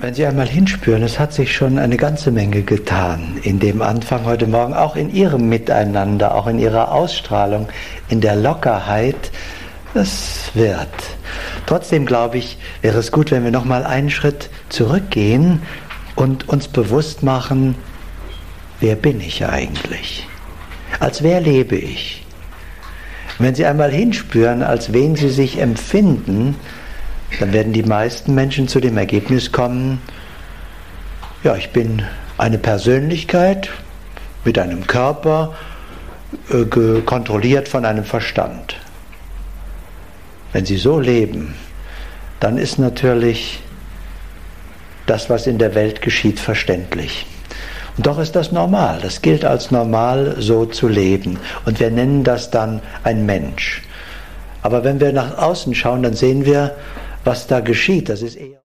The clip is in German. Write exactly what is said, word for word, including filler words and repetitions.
Wenn Sie einmal hinspüren, es hat sich schon eine ganze Menge getan in dem Anfang heute Morgen, auch in Ihrem Miteinander, auch in Ihrer Ausstrahlung, in der Lockerheit. Das wird. Trotzdem glaube ich, wäre es gut, wenn wir noch mal einen Schritt zurückgehen und uns bewusst machen, wer bin ich eigentlich? Als wer lebe ich? Wenn Sie einmal hinspüren, als wen Sie sich empfinden, dann werden die meisten Menschen zu dem Ergebnis kommen, ja, ich bin eine Persönlichkeit mit einem Körper, äh, kontrolliert von einem Verstand. Wenn Sie so leben, dann ist natürlich das, was in der Welt geschieht, verständlich. Und doch ist das normal, das gilt als normal, so zu leben. Und wir nennen das dann ein Mensch. Aber wenn wir nach außen schauen, dann sehen wir, was da geschieht. Das ist eher